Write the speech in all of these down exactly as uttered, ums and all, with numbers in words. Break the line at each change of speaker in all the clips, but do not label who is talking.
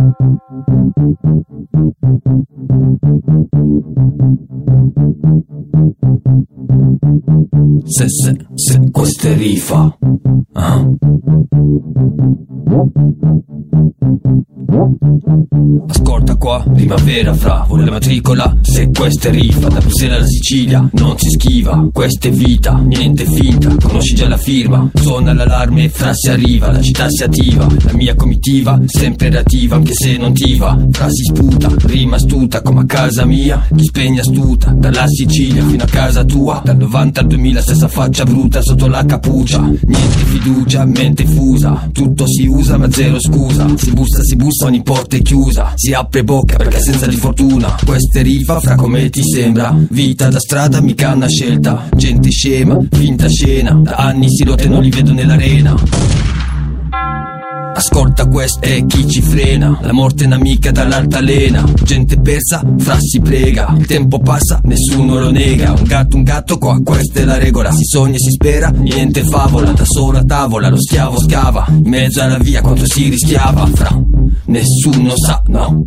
Se, se, se, questa è rifa. Ah. Ascolta qua, primavera fra, vuole la matricola. Se questa è rifa, da Bruxelles alla Sicilia non si schiva. Questa è vita, niente finta, conosci già la firma. Suona l'allarme, fra si arriva, la città si attiva. La mia comitiva, sempre reattiva, anche se non ti va. Fra si sputa, rima astuta, come a casa mia. Chi spegne astuta, dalla Sicilia fino a casa tua. Dal novanta al duemila, stessa faccia bruta sotto la cappuccia. Niente fiducia, mente fusa, tutto si usa ma zero scusa. Si bussa, si bussa, ogni porta è chiusa. Si apre bocca perché senza di fortuna. Questa è rifa, fra come ti sembra. Vita da strada, mica una scelta. Gente scema, finta scena. Da anni si lotta e non li vedo nell'arena. Ascolta, questo è chi ci frena. La morte è un'amica dall'altalena. Gente persa, fra si prega. Il tempo passa, nessuno lo nega. Un gatto, un gatto, qua questa è la regola. Si sogna e si spera, niente favola. Da sola a tavola, lo schiavo scava. In mezzo alla via, quanto si rischiava. Fra, nessuno sa, no.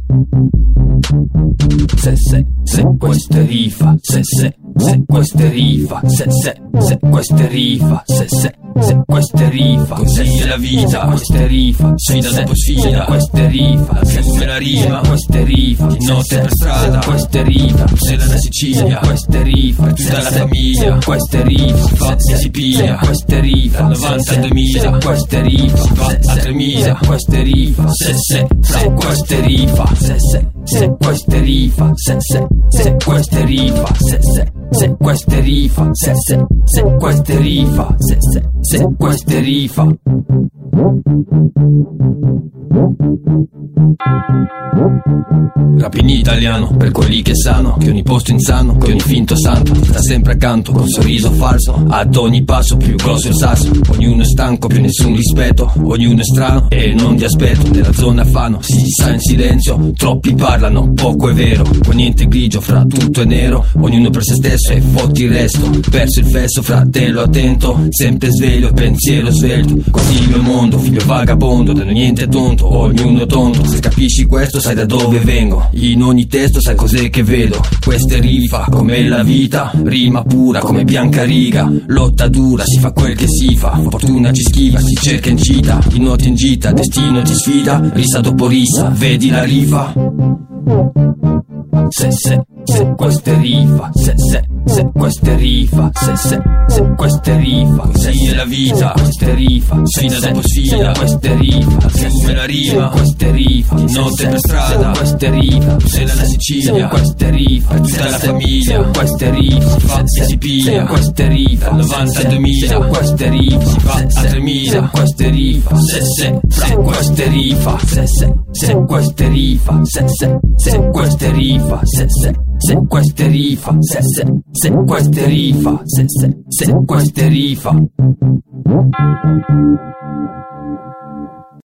Se, se, se, questa è rifa. Se, se, se, questa è rifa. Se, se, se, questa è rifa. Se, se, se, questa è rifa. Così è la vita, questa è rifa. Sfida dopo sfida, questa è rifa. Come la rima, questa è rifa. Di notte per strada, questa è rifa. Se la Sicilia, questa è rifa. Per tutta la famiglia, questa è rifa. Si fa e si piglia, questa è rifa. Dal novanta al duemila, questa è rifa. Si va a tremila, questa è rifa. Se, se, se, questa è rifa. Se, se, se, questa è rifa. Se, se, se, questa è rifa. Se, se, se, questa è rifa. Se, se, se, questa è rifa. Se, se, se, questa è rifa. Rap in italiano, per quelli che sanno che ogni posto insano, che ogni finto santo sta sempre accanto, con sorriso falso, ad ogni passo più grosso il sasso. Ognuno è stanco, più nessun rispetto, ognuno è strano e non ti aspetto. Nella zona fano, si sta in silenzio, troppi parlano, poco è vero. Qua niente è grigio, fra tutto è nero. Ognuno per se stesso e fotti il resto. Perso il fesso, fratello attento, sempre sveglio, pensiero svelto. Così il mio mondo, figlio vagabondo, da niente è tonto, ognuno è tonto. Se capisci questo sai da dove vengo, in ogni testo sai cos'è che vedo. Questa è rifa, come la vita, rima pura come bianca riga. Lotta dura, si fa quel che si fa, fortuna ci schiva, si cerca in gita. Di notte in gita, destino ti sfida, risa dopo risa, vedi la rifa. Se, se, se, questa è rifa. Se, se, se, questa è rifa. Se, se, se, questa è rifa. Così è la vita, questa è rifa. Sfida dopo sfida, questa è rifa. Come la rima, questa è rifa. Di notte per strada, questa è rifa. Se la Sicilia, questa è rifa. Per tutta la famiglia, questa è rifa. Si fa e si piglia, questa è rifa. Dal novanta al duemila, questa è rifa. Si fa a tremila, questa è rifa. Se, se, se, questa è rifa. Se, se, se, questa è rifa. Se, se, se, questa è rifa. Se, se, se, questa è rifa. Se, se, se, questa è rifa. Se, se, se, questa è rifa.